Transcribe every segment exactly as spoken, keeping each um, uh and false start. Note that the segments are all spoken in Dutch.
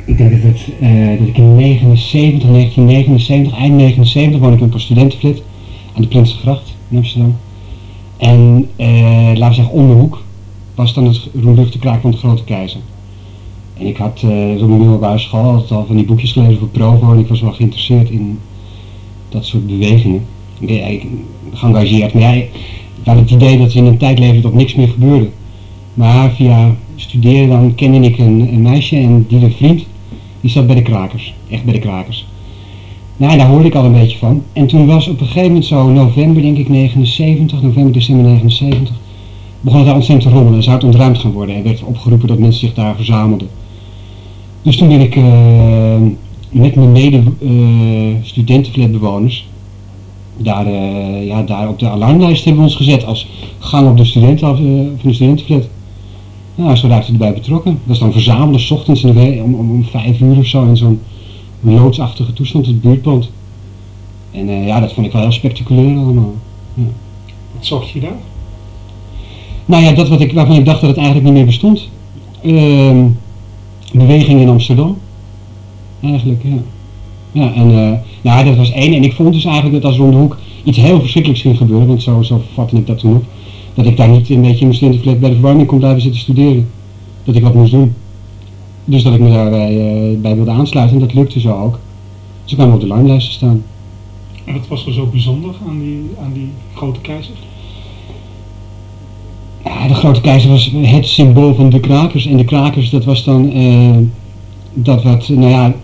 ik denk dat, het, uh, dat ik in negenenzeventig, negentien negenenzeventig, eind negenenzeventig woonde ik in een studentenflat aan de Prinsengracht in Amsterdam. En uh, laten we zeggen om de hoek was dan het roemruchte kraak van de Grote Keizer. En ik had uh, op mijn middelbare school altijd al van die boekjes gelezen voor Provo en ik was wel geïnteresseerd in dat soort bewegingen. Ik ben eigenlijk geëngageerd, maar ja, ik had het idee dat in een tijd leefde dat niks meer gebeurde. Maar via studeren dan kende ik een, een meisje en die een vriend, die zat bij de krakers, echt bij de krakers. Nou, en daar hoorde ik al een beetje van. En toen was op een gegeven moment zo november, denk ik, negenenzeventig, november, december negenenzeventig, begon het daar ontzettend te rommelen en zou het ontruimd gaan worden. Er werd opgeroepen dat mensen zich daar verzamelden. Dus toen ben ik uh, met mijn mede-studentenflatbewoners uh, daar, uh, ja, daar op de alarmlijst hebben we ons gezet als gang op de studenten, uh, van de studentenflat. Nou, zo raakten we erbij betrokken. Dat was dan verzamelen, 's ochtends in de, om, om, om vijf uur of zo in zo'n loodsachtige toestand, het buurtpand. En uh, ja, dat vond ik wel heel spectaculair allemaal. Ja. Wat zocht je daar? Nou ja, dat wat ik, waarvan ik dacht dat het eigenlijk niet meer bestond. Uh, beweging in Amsterdam. Eigenlijk, ja. Ja, en uh, nou, dat was één. En ik vond dus eigenlijk dat als er om de hoek iets heel verschrikkelijks ging gebeuren, want zo, zo vatte ik dat toen op, dat ik daar niet een beetje in mijn studentenflat bij de verwarming kon blijven zitten studeren. Dat ik wat moest doen. Dus dat ik me daarbij uh, bij wilde aansluiten en dat lukte zo ook. Dus ik kwam op de alarmlijst te staan. En wat was er zo bijzonder aan die, aan die Grote Keizer? Ja, de Grote Keizer was het symbool van de krakers. En de krakers, dat was dan uh, dat wat, nou ja,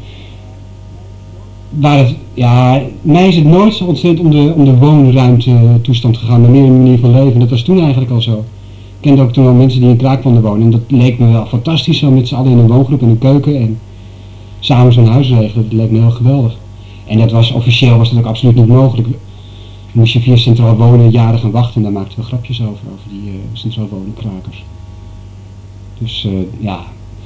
waar het, ja, mij is het nooit zo ontzettend om de, om de woonruimte toestand gegaan, maar meer een manier van leven. Dat was toen eigenlijk al zo. Ik kende ook toen al mensen die in kraakpanden wonen en dat leek me wel fantastisch, zo met z'n allen in een woongroep in een keuken en samen zo'n huis regelen. Dat leek me heel geweldig. En dat was, officieel was dat ook absoluut niet mogelijk. Moest je via centraal wonen jaren gaan wachten en daar maakten we grapjes over, over die uh, centraal wonen krakers. Dus uh, ja,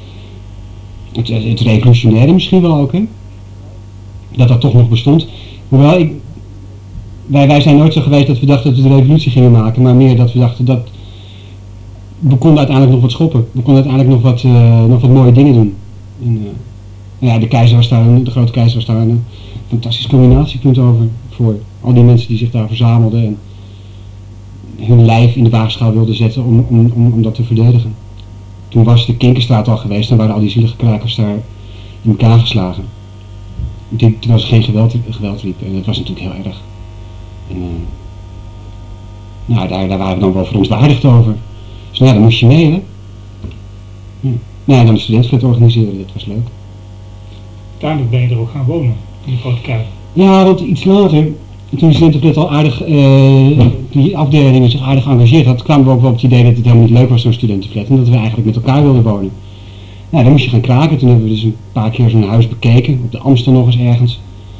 het, het revolutionaire misschien wel ook, hè. Dat dat toch nog bestond. Hoewel, ik, wij, wij zijn nooit zo geweest dat we dachten dat we de revolutie gingen maken, maar meer dat we dachten dat we konden uiteindelijk nog wat schoppen. We konden uiteindelijk nog wat, uh, nog wat mooie dingen doen. En, uh, ja, de keizer was daar, de grote keizer was daar een fantastisch combinatiepunt over voor al die mensen die zich daar verzamelden en hun lijf in de waagschaal wilden zetten om, om, om, om dat te verdedigen. Toen was de Kinkerstraat al geweest en waren al die zielige krakers daar in elkaar geslagen. Toen was er geen geweld, geweld riep en dat was natuurlijk heel erg. En, uh, nou, daar, daar waren we dan wel verontwaardigd over. Dus nou, dan moest je mee, hè. Ja. Nou, en dan de studentenflat organiseren, dat was leuk. Uiteindelijk ben je er ook gaan wonen, in de Grote Keizer. Ja, want iets later, toen de studentenflat al aardig, uh, die afdelingen zich aardig geëngageerd had, kwamen we ook wel op het idee dat het helemaal niet leuk was zo'n studentenflat en dat we eigenlijk met elkaar wilden wonen. Nou, dan moest je gaan kraken. Toen hebben we dus een paar keer zo'n huis bekeken, op de Amstel nog eens ergens.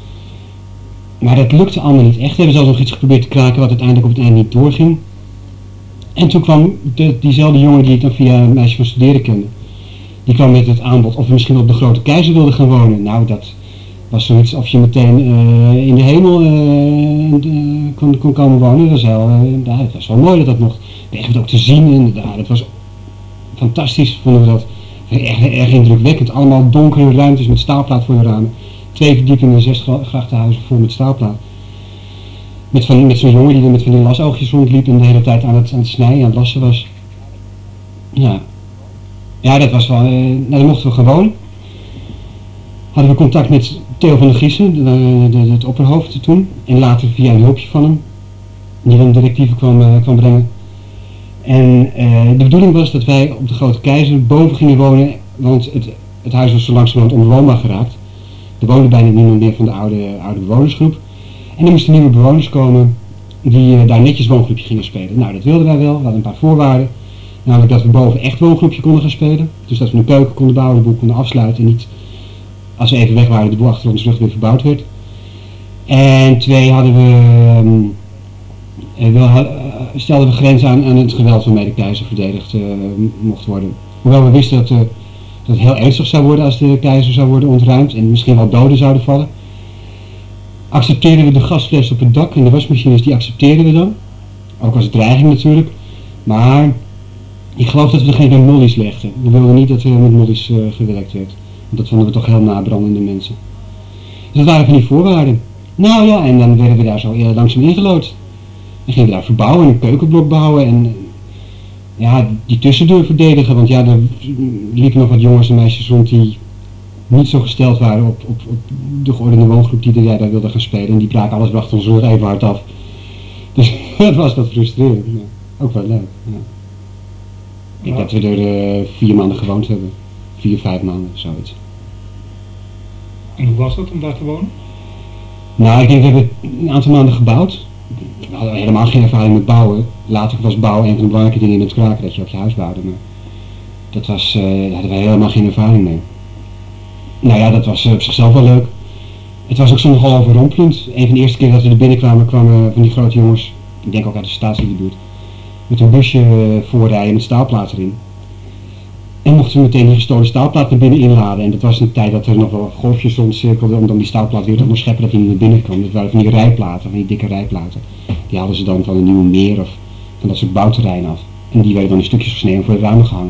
Maar dat lukte allemaal niet echt. We hebben zelfs nog iets geprobeerd te kraken wat uiteindelijk op het eind niet doorging. En toen kwam de, diezelfde jongen die ik dan via een meisje van studeren kende, die kwam met het aanbod of we misschien op de Grote Keizer wilden gaan wonen. Nou, dat was zoiets of je meteen uh, in de hemel uh, de, kon, kon komen wonen. Dat was, heel, uh, ja, het was wel mooi dat dat nog echt ook te zien. En ja, dat was fantastisch, vonden we dat. Erg, erg indrukwekkend. Allemaal donkere ruimtes met staalplaat voor de ramen. Twee verdiepingen, zes grachtenhuizen vol met staalplaat. Met, van, met zo'n jongen die er met van die lasoogjes rondliep en de hele tijd aan het, aan het snijden, aan het lassen was. Ja. Ja, dat was wel... Uh, nou, dan mochten we gewoon. Hadden we contact met Theo van der Giessen, de, de, de, het opperhoofd toen. En later via een hulpje van hem. Die dan directieven kwam, uh, kwam brengen. En uh, de bedoeling was dat wij op de Grote Keizer boven gingen wonen, want het, het huis was zo langzamerhand onbewoonbaar geraakt. Er woonde bijna niemand meer van de oude, oude bewonersgroep. En er moesten nieuwe bewoners komen die uh, daar netjes woongroepje gingen spelen. Nou, dat wilden wij wel. We hadden een paar voorwaarden. Namelijk dat we boven echt woongroepje konden gaan spelen. Dus dat we een keuken konden bouwen, de boel konden afsluiten en niet, als we even weg waren, de boel achter ons rug weer verbouwd werd. En twee hadden we... Um, Uh, wel, uh, stelden we grenzen aan, aan het geweld waarmee de keizer verdedigd uh, mocht worden. Hoewel we wisten dat, uh, dat het heel ernstig zou worden als de keizer zou worden ontruimd en misschien wel doden zouden vallen. Accepteerden we de gasfles op het dak en de wasmachines, die accepteerden we dan. Ook als dreiging natuurlijk. Maar ik geloof dat we geen mollies legden. We wilden niet dat er met mollies uh, gewerkt werd. Dat vonden we toch heel nabrandende mensen. Dus dat waren van die voorwaarden. Nou ja, en dan werden we daar zo uh, langzaam ingelood. En gingen we daar verbouwen en een keukenblok bouwen en uh, ja, die tussendeur verdedigen. Want ja, er liepen nog wat jongens en meisjes rond die niet zo gesteld waren op, op, op de geordende woongroep die er, ja, daar wilde gaan spelen. En die braken alles achter ons rug even hard af. Dus dat was wat frustrerend. Ja. Ook wel leuk. Ja. Ik denk dat we er uh, vier maanden gewoond hebben. Vier, vijf maanden, zoiets. En hoe was dat om daar te wonen? Nou, ik denk dat we hebben een aantal maanden gebouwd. We hadden helemaal geen ervaring met bouwen. Later was bouwen een van de belangrijke dingen in het kraken, dat je op je huis bouwde. Maar dat was, uh, daar hadden we helemaal geen ervaring mee. Nou ja, dat was uh, op zichzelf wel leuk. Het was ook zo nogal overrompelend. Een van de eerste keer dat we er binnenkwamen, kwamen van die grote jongens, ik denk ook uit de staatsgebied, met een busje uh, voorrijden met staalplaten erin. En mochten we meteen die gestolen staalplaat naar binnen inladen. En dat was een tijd dat er nog wel golfjes rondcirkelden om dan die staalplaat weer te onderscheppen dat hij niet naar binnen kwam. Dat waren van die rijplaten, van die dikke rijplaten. Die hadden ze dan van een nieuwe meer of van dat soort bouwterrein af. En die werden dan in stukjes gesneden en voor de ramen gehangen.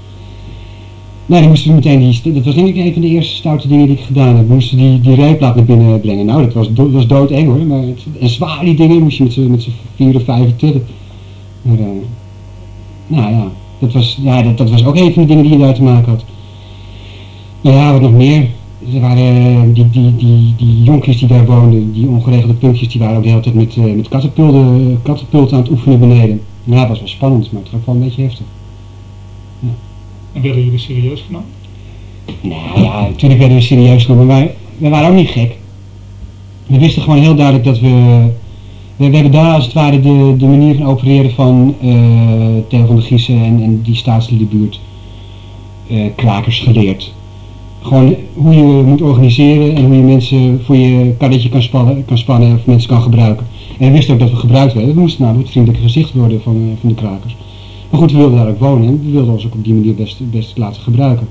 Nou, dan moesten we meteen die, dat was denk ik een van de eerste stoute dingen die ik gedaan heb. We moesten die, die rijplaat naar binnen brengen. Nou, dat was, do, dat was doodeng hoor. Maar het, en zwaar die dingen moest je met z'n, met z'n vier of vijf tillen. Maar, uh, nou ja. Dat was, ja, dat, dat was ook een van de dingen die je daar te maken had. Nou ja, wat nog meer. Er waren die, die, die, die jonkies die daar woonden, die ongeregelde puntjes, die waren ook de hele tijd met, uh, met katapulten, katapulten aan het oefenen beneden. Ja, dat was wel spannend, maar het was ook wel een beetje heftig. Ja. En werden jullie serieus genomen? Nou ja, natuurlijk werden we serieus genomen, maar we waren ook niet gek. We wisten gewoon heel duidelijk dat we... We, we hebben daar als het ware de, de manier van opereren van uh, Theo van der Giezen en, en die staatsliedenbuurt uh, krakers geleerd. Gewoon hoe je moet organiseren en hoe je mensen voor je karretje kan spannen, kan spannen of mensen kan gebruiken. En we wisten ook dat we gebruikt werden. We moesten nou het vriendelijke gezicht worden van, uh, van de krakers. Maar goed, we wilden daar ook wonen en we wilden ons ook op die manier best, best laten gebruiken.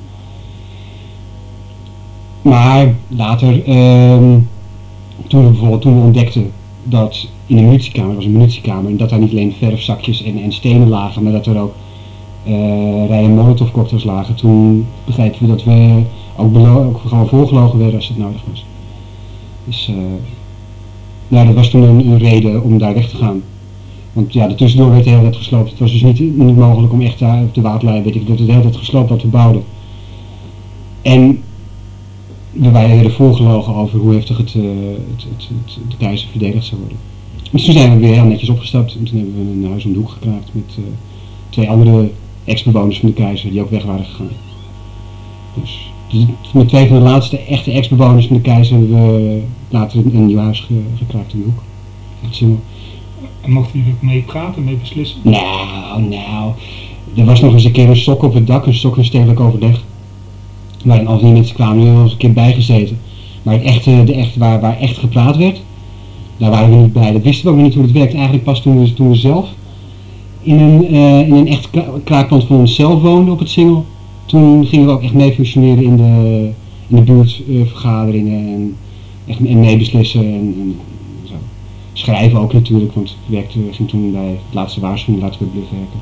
Maar later, uh, toen we bijvoorbeeld toen we ontdekten dat in de munitiekamer, er was een munitiekamer, en dat daar niet alleen verfzakjes en, en stenen lagen, maar dat er ook uh, rijen molotovcocktails lagen. Toen begrepen we dat we ook, belo- ook gewoon voorgelogen werden als het nodig was. Dus uh, nou, dat was toen een, een reden om daar weg te gaan. Want ja, de tussendoor werd de hele tijd gesloopt. Het was dus niet, niet mogelijk om echt daar op de waterlijn, weet ik, dat het de hele tijd gesloopt wat we bouwden. En we werden voorgelogen over hoe heftig het, uh, het, het, het, de keizer verdedigd zou worden. Dus toen zijn we weer heel netjes opgestapt en toen hebben we een huis om de hoek gekraakt met uh, twee andere ex-bewoners van de keizer die ook weg waren gegaan. Dus, dus met twee van de laatste echte ex-bewoners van de keizer hebben we later een, een nieuw huis ge, gekraakt in de hoek. Echt simpel. En mochten jullie ook mee praten, mee beslissen? Nou, nou, er was nog eens een keer een sok op het dak, een sok in stedelijk overleg. Waarin al die mensen kwamen, er was een keer bijgezeten. Maar het echte, de echte, waar, waar echt gepraat werd, daar waren we niet bij. Dat wisten we ook niet hoe het werkt. Eigenlijk pas toen we, toen we zelf in een, uh, in een echt kraakpand van onszelf woonden op het Singel. Toen gingen we ook echt mee functioneren in de, in de buurtvergaderingen uh, en, echt, en meebeslissen en, en zo. Schrijven ook natuurlijk, want ik werkte, ging toen bij het laatste waarschuwing laten we Bluff werken.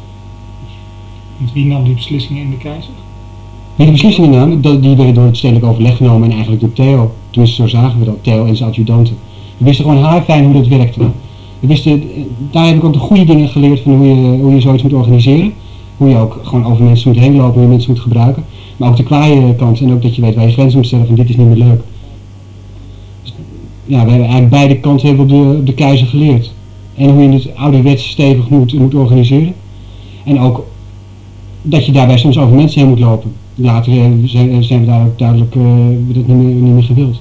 Want wie nam die beslissingen in de keizer? Wie de beslissingen namen, die werden door het stedelijk overleg genomen en eigenlijk door Theo. Tenminste, zo zagen we dat, Theo en zijn adjudanten. We wisten gewoon haarfijn hoe dat werkte. We wisten, daar heb ik ook de goede dingen geleerd van hoe je, hoe je zoiets moet organiseren. Hoe je ook gewoon over mensen moet heen lopen, hoe je mensen moet gebruiken. Maar ook de kwaaie kant en ook dat je weet waar je grenzen moet stellen van dit is niet meer leuk. Dus, ja, we hebben eigenlijk beide kanten hebben op de, op de keizer geleerd. En hoe je het ouderwets stevig moet, moet organiseren. En ook dat je daarbij soms over mensen heen moet lopen. Later zijn, zijn we daar ook duidelijk uh, dat niet meer, niet meer gewild.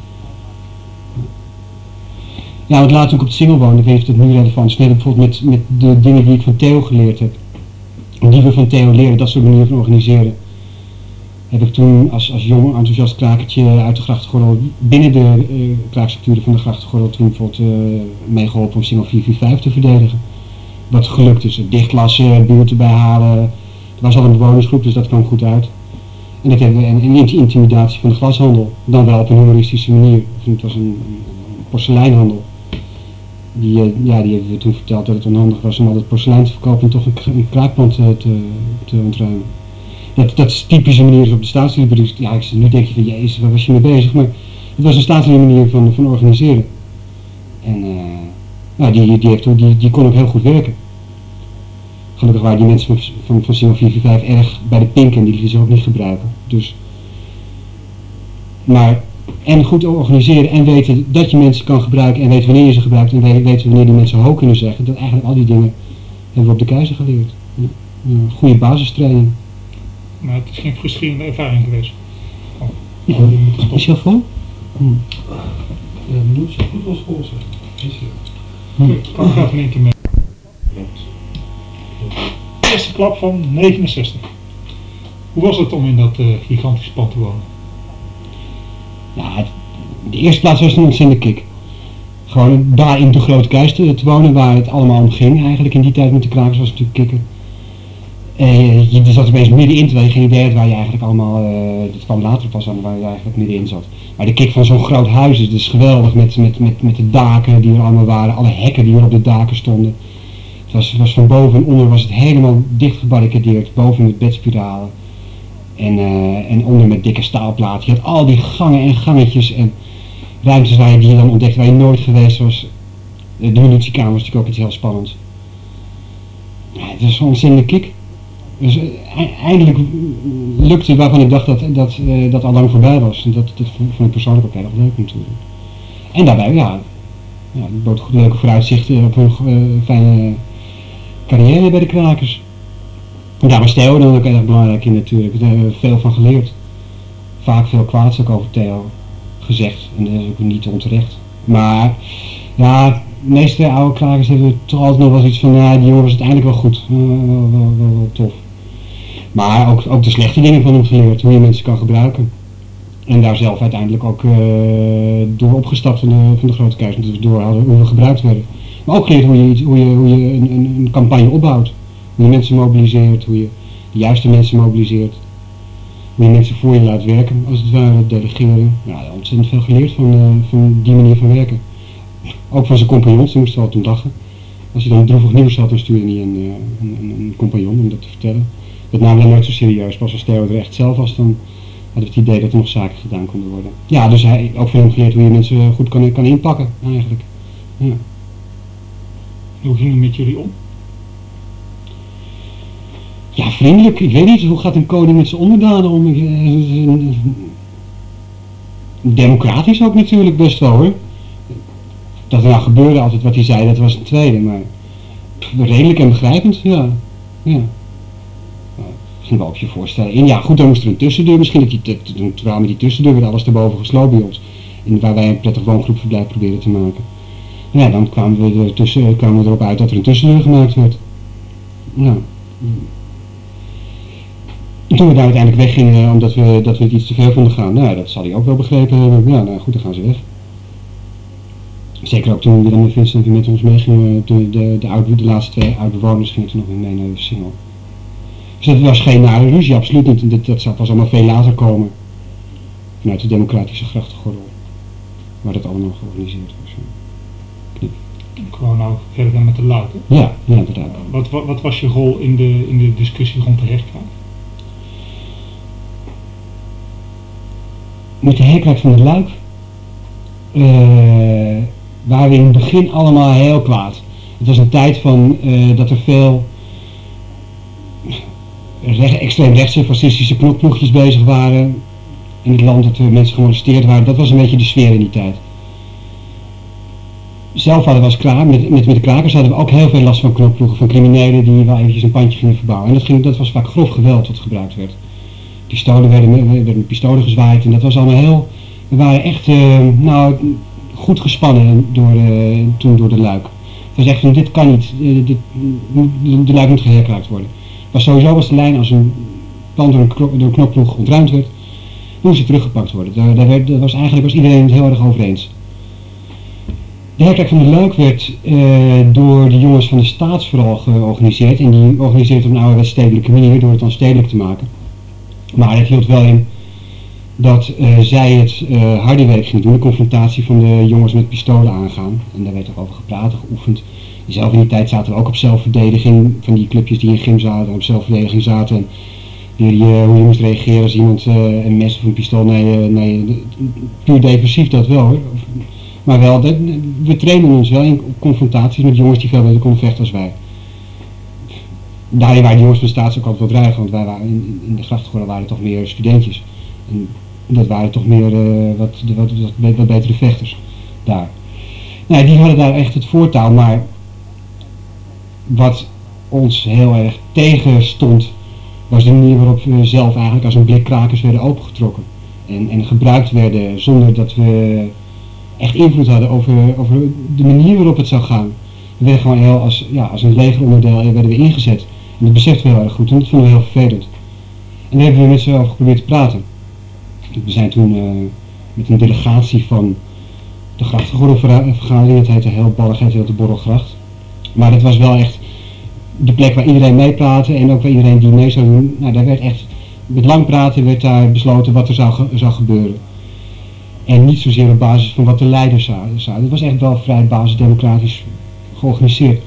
Ja, want later toen ik op het Singel woonde, weet je dat het nu relevant is. Net bijvoorbeeld met, met de dingen die ik van Theo geleerd heb. Die we van Theo leren, dat soort manieren van organiseren. Heb ik toen als, als jong enthousiast krakertje uit de grachtengordel, binnen de uh, kraakstructuren van de grachtengordel, toen bijvoorbeeld uh, meegeholpen om Singel vier vier vijf te verdedigen. Wat gelukt is, dichtlassen, buurten bijhalen. Er was al een bewonersgroep, dus dat kwam goed uit. En dat hebben we een, een intimidatie van de glashandel, dan wel op een humoristische manier. Het was een, een porseleinhandel. Die, ja, die hebben we toen verteld dat het onhandig was om al dat porselein te verkopen en toch een, een kraakpand te, te, te ontruimen. Dat, dat is typische manier op de staatslieden. Ja, ik, nu denk je van jezus, waar was je mee bezig? Maar het was een staatsliede manier van, van organiseren. En uh, nou, die, die, heeft, die, die kon ook heel goed werken. Gelukkig waren die mensen van, van, van Single vier vier vijf erg bij de pink en die lieten ze ook niet gebruiken. Dus, maar, en goed organiseren en weten dat je mensen kan gebruiken en weten wanneer je ze gebruikt en weten wanneer die mensen ho kunnen zeggen. Dat eigenlijk al die dingen hebben we op de Keizer geleerd. Ja, een goede basistraining. Maar het is geen frustrerende ervaring geweest. Oh, ja, is je al vol? Hm. Ja, moet zo goed als vol zijn. Hm. Ik ga even één keer mee. Eerste klap van negenenzestig. Hoe was het om in dat uh, gigantische pand te wonen? Ja, het, de eerste plaats was een ontzettende kick. Gewoon daar in de Grote Kuis te, te wonen, waar het allemaal om ging eigenlijk in die tijd met de krakers, was natuurlijk kicken. Uh, je zat opeens middenin, terwijl je geen idee had waar je eigenlijk allemaal, uh, dat kwam later pas aan, waar je eigenlijk middenin zat. Maar de kick van zo'n groot huis is dus geweldig, met, met, met, met de daken die er allemaal waren, alle hekken die er op de daken stonden. Het was, was van boven en onder was het helemaal dicht gebarricadeerd, boven met bedspiralen. En, uh, en onder met dikke staalplaten. Je had al die gangen en gangetjes en ruimtes waar je die je dan ontdekte waar je nooit geweest was. De munitiekamer was natuurlijk ook iets heel spannends. Ja, het was zo'n ontzettende kick. Dus uh, eindelijk lukte waarvan ik dacht dat dat, uh, dat al lang voorbij was. En dat, dat vond ik persoonlijk ook heel erg leuk natuurlijk. En daarbij, ja, ja het bood goed leuke vooruitzichten op een uh, fijne carrière bij de Krakers. En daar was Theo dan ook erg belangrijk in natuurlijk. Daar hebben we veel van geleerd. Vaak veel kwaads ook over Theo gezegd. En dat is ook niet onterecht. Maar ja, de meeste oude Krakers hebben toch altijd nog wel iets van, ja, die jongen was uiteindelijk wel goed. Uh, wel, wel, wel, wel tof. Maar ook, ook de slechte dingen van hem geleerd. Hoe je mensen kan gebruiken. En daar zelf uiteindelijk ook uh, door opgestapt van de, van de Grote Kuis. Dus door hadden hoe we gebruikt werden. Maar ook geleerd hoe je, hoe je, hoe je een, een, een campagne opbouwt. Hoe je mensen mobiliseert, hoe je de juiste mensen mobiliseert. Hoe je mensen voor je laat werken, als het ware, delegeren. Ja, ontzettend veel geleerd van, uh, van die manier van werken. Ook van zijn compagnons, die moesten wel toen lachen. Als hij dan droevig nieuws had, dan stuurde hij een, uh, een, een, een compagnon om dat te vertellen. Dat namen we nooit zo serieus. Pas als Theo er echt zelf was, dan hadden we het idee dat er nog zaken gedaan konden worden. Ja, dus hij ook van hem geleerd hoe je mensen goed kan, kan inpakken, eigenlijk. Ja. Hoe ging het met jullie om? Ja, vriendelijk. Ik weet niet, hoe gaat een koning met zijn onderdanen om? Democratisch ook natuurlijk best wel hoor. Dat er nou gebeurde altijd wat hij zei, dat was een tweede, maar redelijk en begrijpend, ja. ja. Ging wel op je voorstellen. En ja, goed, dan moest er een tussendeur, misschien dat die, terwijl met die tussendeur werd alles erboven gesloopt bij ons. En waar wij een prettig woongroepverblijf probeerden te maken. En ja, dan kwamen we, er tussen, kwamen we erop uit dat er een tussendeur gemaakt werd. Nou. En toen we daar uiteindelijk weggingen, omdat we, dat we het iets te ver vonden gaan, nou dat zal hij ook wel begrepen hebben. Ja, nou goed, dan gaan ze weg. Zeker ook toen Willem en Vincent weer met ons meegingen, de, de, de, oude, de laatste twee oud-bewoners gingen toen nog weer mee naar de Singel. Dus dat was geen nare ruzie, absoluut niet. Dat, dat zou pas allemaal veel later komen. Vanuit de democratische grachtengordel. Waar dat allemaal georganiseerd was. Knip. Gewoon nou verder dan met de luid, hè? Ja, ja, inderdaad. Wat, wat, wat was je rol in de, in de discussie rond de herkraak? Met de herkraak van de Luik uh, waren we in het begin allemaal heel kwaad. Het was een tijd van uh, dat er veel recht, extreem rechtse fascistische knokploegjes bezig waren in het land, dat er mensen gemolesteerd waren. Dat was een beetje de sfeer in die tijd. Zelf hadden we als klaar, met, met, met de krakers hadden we ook heel veel last van knokploegen, van criminelen die wel eventjes een pandje gingen verbouwen. En dat, ging, dat was vaak grof geweld wat gebruikt werd. Pistolen werden, werden met pistolen gezwaaid en dat was allemaal heel, we waren echt uh, nou, goed gespannen door, uh, toen door de Luik. Het was echt van dit kan niet, uh, dit, de, de Luik moet geherkraakt worden. Maar sowieso was de lijn als een pand door een, door een knokploeg ontruimd werd, moest het teruggepakt worden. Daar, daar, werd, daar was eigenlijk was iedereen het heel erg over eens. De herkraak van de Luik werd uh, door de jongens van de Staats vooral georganiseerd en die organiseerde op een ouderwets stedelijke manier door het dan stedelijk te maken. Maar het hield wel in dat uh, zij het uh, harde werk ging doen, de confrontatie van de jongens met pistolen aangaan. En daar werd ook over gepraat en geoefend. Zelf in die tijd zaten we ook op zelfverdediging, van die clubjes die in gym zaten, op zelfverdediging zaten. En leer je hoe je moest reageren als iemand uh, een mes of een pistool naar je, naar je, puur defensief dat wel hoor. Maar wel, dat, we trainen ons wel in confrontaties met jongens die veel beter konden vechten als wij. Daarin waren de jongens van de staats ook altijd wat ruiger, want wij waren in, in de grachtengordel waren toch meer studentjes. En dat waren toch meer uh, wat, wat, wat, wat betere vechters daar. Nou, die hadden daar echt het voortouw, maar wat ons heel erg tegenstond, was de manier waarop we zelf eigenlijk als een blik krakers werden opengetrokken. En, en gebruikt werden zonder dat we echt invloed hadden over, over de manier waarop het zou gaan. We werden gewoon heel als, ja, als een legeronderdeel werden we ingezet. En dat beseften we heel erg goed en dat vonden we heel vervelend. En daar hebben we met z'n over geprobeerd te praten. We zijn toen uh, met een delegatie van de grachtengordelvergadering, het heette heel ballig, het heette de Borrelgracht. Maar dat was wel echt de plek waar iedereen meepraatte en ook waar iedereen die mee zou doen. Nou, daar werd echt, met lang praten werd daar besloten wat er zou, ge zou gebeuren. En niet zozeer op basis van wat de leiders zouden. Het was echt wel vrij basisdemocratisch georganiseerd.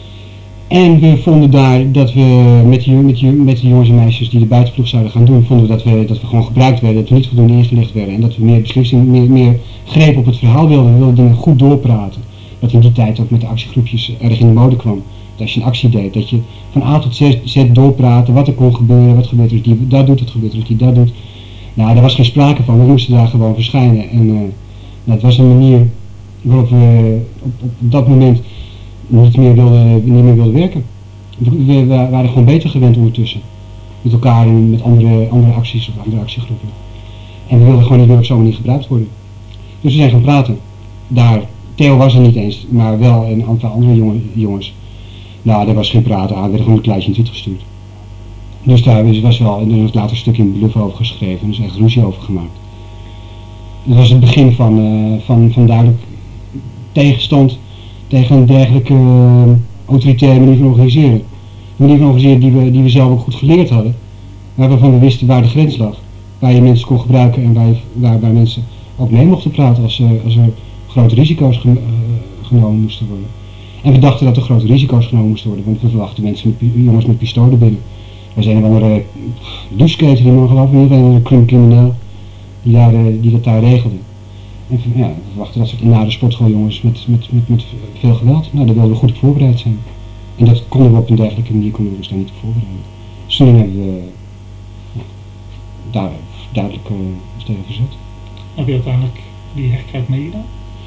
En we vonden daar dat we met de, met, de, met de jongens en meisjes die de buitenploeg zouden gaan doen, vonden we dat we, dat we gewoon gebruikt werden, dat we niet voldoende ingelicht werden en dat we meer beslissing, meer, meer greep op het verhaal wilden. We wilden dingen goed doorpraten. Wat in die tijd ook met de actiegroepjes erg in de mode kwam. Dat als je een actie deed, dat je van A tot Z doorpraten, wat er kon gebeuren, wat gebeurt er als die dat doet, wat gebeurt er als die dat doet. Nou, daar was geen sprake van, we moesten daar gewoon verschijnen. En uh, nou, het was een manier waarop we op, op dat moment niet meer wilden, niet meer wilden werken. We, we, we waren gewoon beter gewend ondertussen. Met elkaar en met andere, andere acties of andere actiegroepen. En we wilden gewoon niet meer op zo'n manier gebruikt worden. Dus we zijn gaan praten. Daar, Theo was er niet eens, maar wel een aantal andere jongen, jongens. Nou, daar was geen praten aan, er werd gewoon een kleintje in Twitter gestuurd. Dus daar was wel een later stukje in Bluff over geschreven, dus echt ruzie over gemaakt. Dat was het begin van, uh, van, van duidelijk tegenstand tegen een dergelijke uh, autoritaire manier van organiseren. Een manier van organiseren die we, die we zelf ook goed geleerd hadden, maar waarvan we wisten waar de grens lag. Waar je mensen kon gebruiken en waar, je, waar, waar mensen ook mee mochten praten als, uh, als er grote risico's gen, uh, genomen moesten worden. En we dachten dat er grote risico's genomen moesten worden, want we verwachten mensen met, jongens met pistolen binnen. Er zijn een of andere doucheketel die man geloof ik, een crimineel die, daar, die dat daar regelde. En ja, we verwachten dat soort nare sportschooljongens met, met, met, met veel geweld. Nou, daar wilden we goed op voorbereid zijn. En dat konden we op een dergelijke manier konden we ons daar niet op voorbereiden. Dus toen hebben we ja, daar duidelijk uh, tegen verzet. Heb je uiteindelijk die hechtheid meegedaan?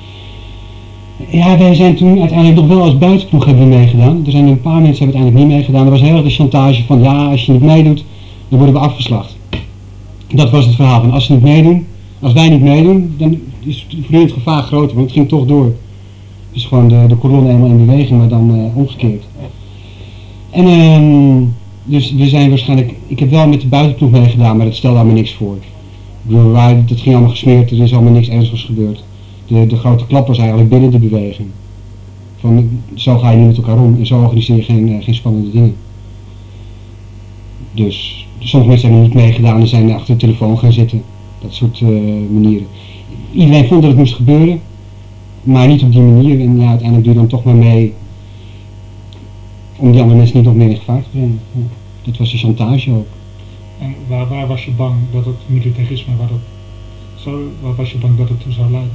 Ja, wij zijn toen uiteindelijk nog wel als buitenploeg hebben we meegedaan. Er zijn een paar mensen hebben uiteindelijk niet meegedaan. Er was heel erg de chantage van ja, als je niet meedoet, dan worden we afgeslacht. Dat was het verhaal van als ze niet meedoen, als wij niet meedoen, dan is voortdurend het gevaar groter, want het ging toch door. Dus gewoon de, de kolonne helemaal in beweging, maar dan uh, omgekeerd. En uh, dus we zijn waarschijnlijk, ik heb wel met de buitenploeg meegedaan, maar dat stelde allemaal niks voor. We waren, dat ging allemaal gesmeerd, er is allemaal niks ernstigs gebeurd. De, de grote klap was eigenlijk binnen de beweging. Van, zo ga je niet met elkaar om en zo organiseer je geen, uh, geen spannende dingen. Dus sommige mensen hebben niet meegedaan en zijn achter de telefoon gaan zitten. Dat soort uh, manieren. Iedereen vond dat het moest gebeuren, maar niet op die manier. En ja, uiteindelijk doe je dan toch maar mee om die andere mensen niet nog meer in gevaar te brengen. Ja, dat was de chantage ook. En waar, waar was je bang dat het militarisme, waar, dat, zo, waar was je bang dat het toe zou leiden?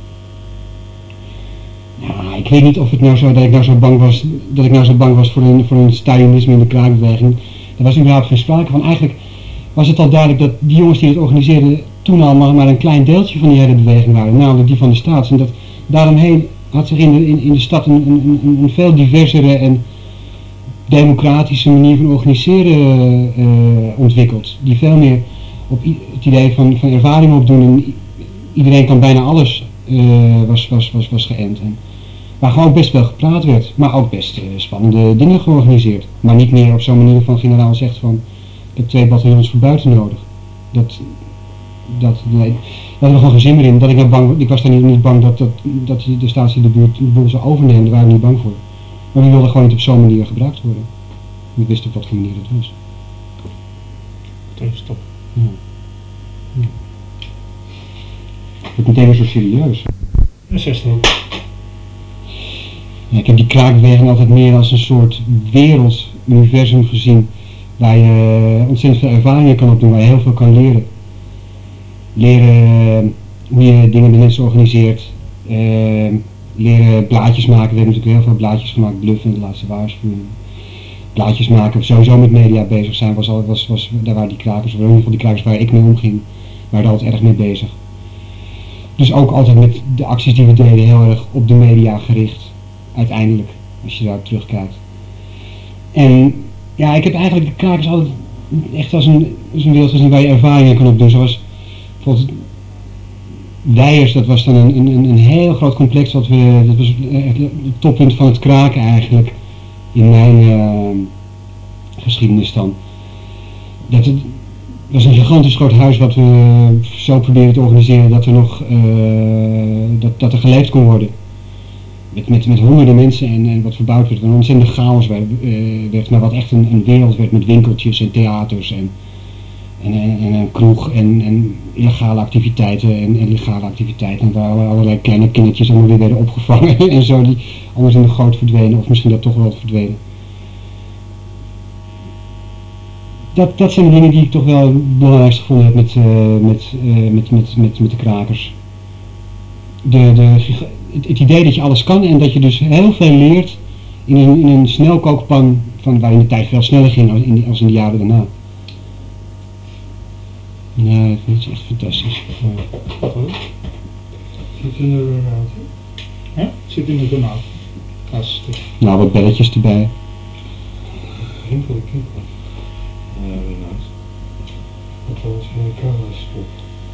Ja, ik weet niet of het nou zo dat ik nou zo bang was, dat ik nou zo bang was voor een, voor een Stalinisme in de kraakbeweging. Daar was überhaupt geen sprake van. Eigenlijk was het al duidelijk dat die jongens die het organiseerden toen al maar, maar een klein deeltje van die hele beweging waren, namelijk die van de staats. En dat daaromheen had zich in de, in, in de stad een, een, een, een veel diversere en democratische manier van organiseren uh, ontwikkeld. Die veel meer op het idee van, van ervaring opdoen en iedereen kan bijna alles uh, was, was, was, was geënt. En waar gewoon best wel gepraat werd, maar ook best uh, spannende dingen georganiseerd. Maar niet meer op zo'n manier van generaal zegt van ik heb twee bataljons voor buiten nodig. Dat, dat, nee, daar hadden we gewoon geen zin meer in. Dat ik, nou bang, ik was daar niet, niet bang dat, dat, dat de statie de buurt de boel zou overnemen, daar waren we niet bang voor. Maar we wilden gewoon niet op zo'n manier gebruikt worden. We wisten op wat voor manier dat was. Even stop. Ja. Ja. Het meteen weer zo serieus. Een zesde ook. Ja, ik heb die kraakbeweging altijd meer als een soort werelduniversum gezien waar je ontzettend veel ervaringen kan opdoen, waar je heel veel kan leren. Leren hoe je dingen met mensen organiseert, uh, leren blaadjes maken. We hebben natuurlijk heel veel blaadjes gemaakt, Bluffen, de laatste waarschuwing. Blaadjes maken, of sowieso met media bezig zijn, was al, was, was, daar waren die krakers, of in ieder geval die krakers waar ik mee omging, waren er altijd erg mee bezig. Dus ook altijd met de acties die we deden heel erg op de media gericht, uiteindelijk, als je daar terugkijkt. En ja, ik heb eigenlijk de krakers altijd echt als een, als een wereld gezien waar je ervaringen kan opdoen, zoals bijvoorbeeld Wijers, dat was dan een, een, een heel groot complex, wat we, dat was echt het toppunt van het kraken eigenlijk, in mijn uh, geschiedenis dan. Dat het was een gigantisch groot huis wat we zo probeerden te organiseren dat er nog uh, dat, dat er geleefd kon worden. Met, met, met honderden mensen en, en wat verbouwd werd. Een ontzettende chaos werd, uh, werd, maar wat echt een, een wereld werd met winkeltjes en theaters en, en, en, en een kroeg en, en illegale activiteiten en, en legale activiteiten. En waar allerlei kleine kindertjes allemaal weer werden opgevangen en zo, die anders in de goot verdwenen of misschien dat toch wel verdwenen. Dat, dat zijn de dingen die ik toch wel het belangrijkste gevonden heb met, uh, met, uh, met, met, met, met de krakers. De, de, het, het idee dat je alles kan en dat je dus heel veel leert in een, in een snelkookpan van, waarin de tijd veel sneller ging als in, als in de jaren daarna. Nee, dat is echt fantastisch. Wat hoor? Zit in de run-out, hè? Ja, zit in de run-out. Hartstikke. Nou, wat belletjes erbij. Rinkelde kinkelen. Ja, weer nice. Dat was geen camera stop.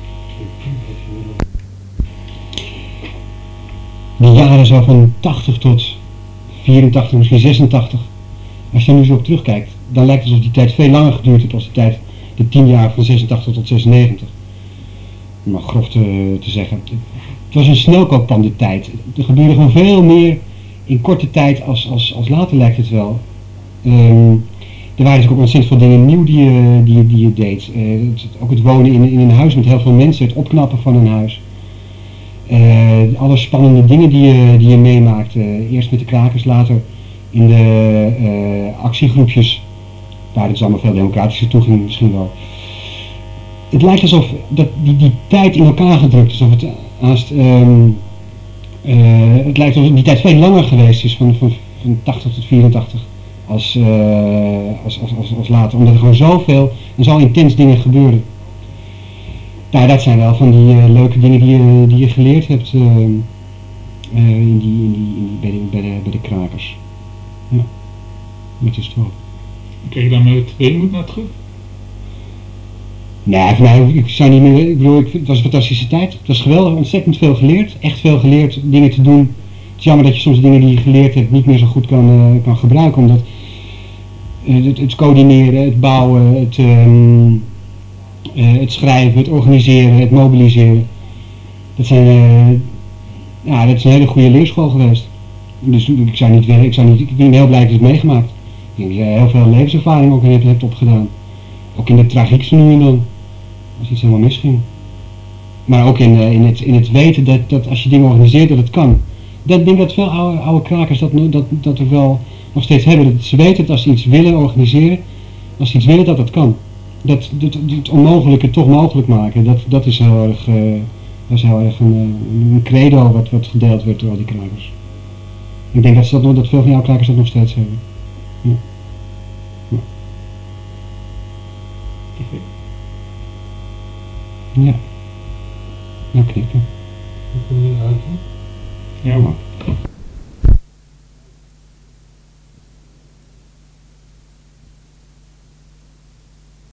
Die jaren zo van tachtig tot vierentachtig, misschien zesentachtig. Als je er nu zo op terugkijkt, dan lijkt het alsof die tijd veel langer geduurd heeft als de tijd, de tien jaar van zesentachtig tot zesennegentig. Om maar grof te, te zeggen. Het was een snelkookpan de tijd. Er gebeurde gewoon veel meer in korte tijd als, als, als later lijkt het wel. Um, Er waren natuurlijk ook ontzettend veel dingen nieuw die je, die je, die je deed. Uh, het, ook het wonen in, in een huis met heel veel mensen, het opknappen van een huis. Uh, alle spannende dingen die je, die je meemaakte. Uh, eerst met de krakers, later in de uh, actiegroepjes. Waar het dus allemaal veel democratischer toe ging misschien wel. Het lijkt alsof dat die, die tijd in elkaar gedrukt is. Alsof het, haast, um, uh, het lijkt alsof die tijd veel langer geweest is, van, van, van tachtig tot vierentachtig. Als, uh, als, als, als, als later, omdat er gewoon zoveel en zo intens dingen gebeurden. Nou, dat zijn wel van die uh, leuke dingen die je, die je geleerd hebt uh, uh, in die, in die, in die, bij, de, bij, de, bij de krakers. Ja, dat is het wel. Krijg je daar met weemoed naar terug? Nee, voor mij, ik zou niet meer, ik bedoel, ik, het was een fantastische tijd. Het was geweldig, ontzettend veel geleerd, echt veel geleerd, dingen te doen. Het is jammer dat je soms de dingen die je geleerd hebt niet meer zo goed kan, uh, kan gebruiken, omdat uh, het, het coördineren, het bouwen, het, um, uh, het schrijven, het organiseren, het mobiliseren, dat zijn, uh, ja, dat is een hele goede leerschool geweest. Dus ik zou niet willen, ik zou niet, ik ben heel blij dat je het meegemaakt. Ik denk dat je heel veel levenservaring ook hebt, hebt opgedaan. Ook in de tragiek zo nu en dan, als iets helemaal misging. Maar ook in, uh, in, het, in het weten dat, dat als je dingen organiseert dat het kan. Dat, ik denk dat veel oude, oude krakers dat, dat, dat er wel nog steeds hebben. Dat ze weten dat als ze iets willen organiseren, als ze iets willen dat dat kan. Dat, dat, het onmogelijke toch mogelijk maken, dat, dat is heel erg, uh, dat is heel erg een, een credo wat, wat gedeeld werd door al die krakers. Ik denk dat, ze dat, dat veel van jouw krakers dat nog steeds hebben. Ja. Ja. Ja. Ja, knikken. Hoe kom je eruit? Ja, maar.